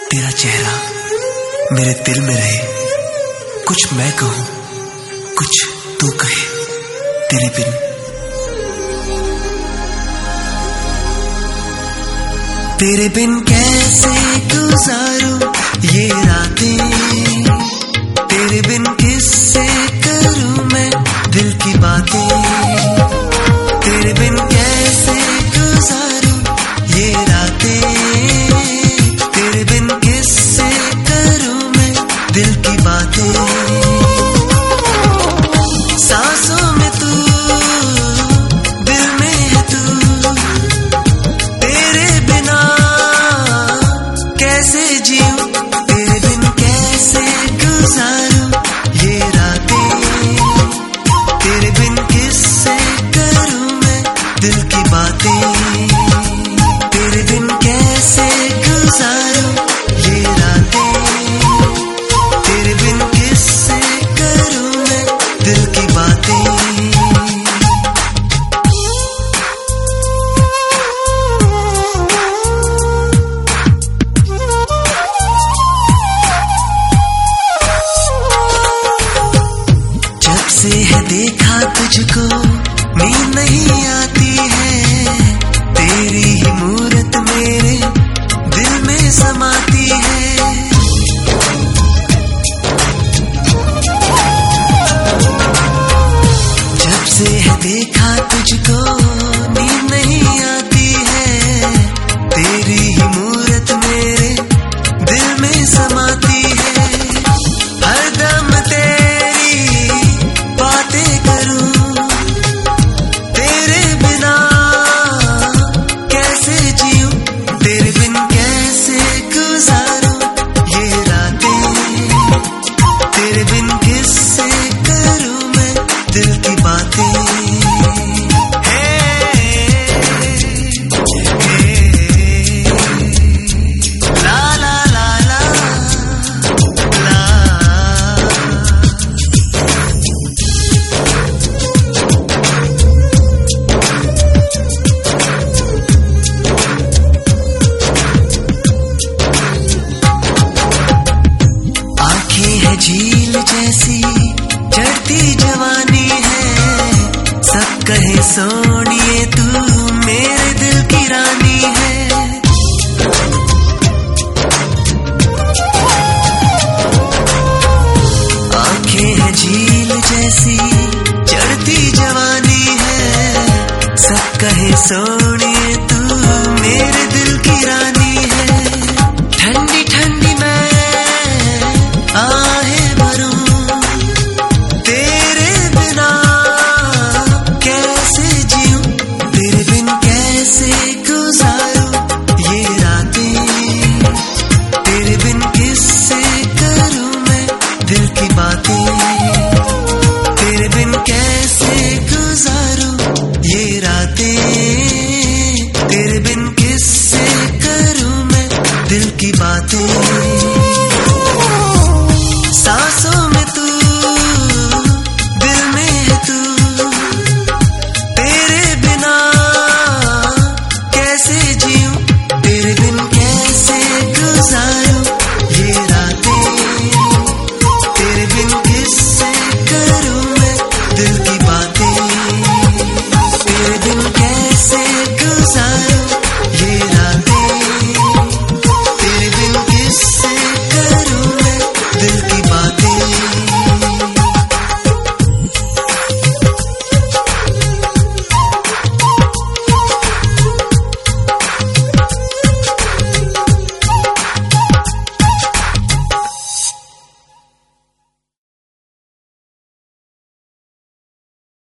तेरा चेहरा मेरे दिल में रहे, कुछ मैं कहूं कुछ तू कहे, तेरे बिन तेरे बिन कैसे गुजारूं ये रातें, तेरे बिन किससे करूं मैं दिल की बातें, तेरे बिन कैसे गुजारूं ये रातें, तेरे बिन किससे करूं मैं दिल की बातें। सांसों में तू, दिल में है तू, तेरे बिना कैसे जीऊं, तेरे बिन कैसे गुजारूं ये रातें, तेरे बिन किससे करूं मैं दिल की बातें, तेरे बिन कैसे गुजारूं ये रातें, तेरे बिन किससे करूं मैं दिल की बातें। जब से है देखा तुझको नींद नहीं आती है, तेरी ही मूरत मेरे दिल में समाती है। जब से है देखा तुझको नींद नहीं आती है, तेरी ही मूरत मेरे दिल में समाती है। हरदम तेरी बातें करूं, तेरे बिना कैसे जीऊं, तेरे बिन कैसे गुजारूं ये रातें, तेरे बिन किससे करूं मैं दिल की बातें। ला ला ला ला ला, आंखें है झील जैसी चढ़ती जवानी है, सब कहे सोनिए तू मेरे दिल की रानी है। आंखें है झील जैसी चढ़ती जवानी है, सब कहे सोनिए तू मेरे दिल की रानी है। ठंडी ठंडी मैं आहें भरूं, तेरे बिना कैसे जीऊं, तेरे बिन कैसे गुजारूं ये रातें, तेरे बिन किससे करूं मैं दिल की बातें, तेरे बिन कैसे गुजारूं ये रातें, तेरे बिन किससे करूं मैं दिल की बातें।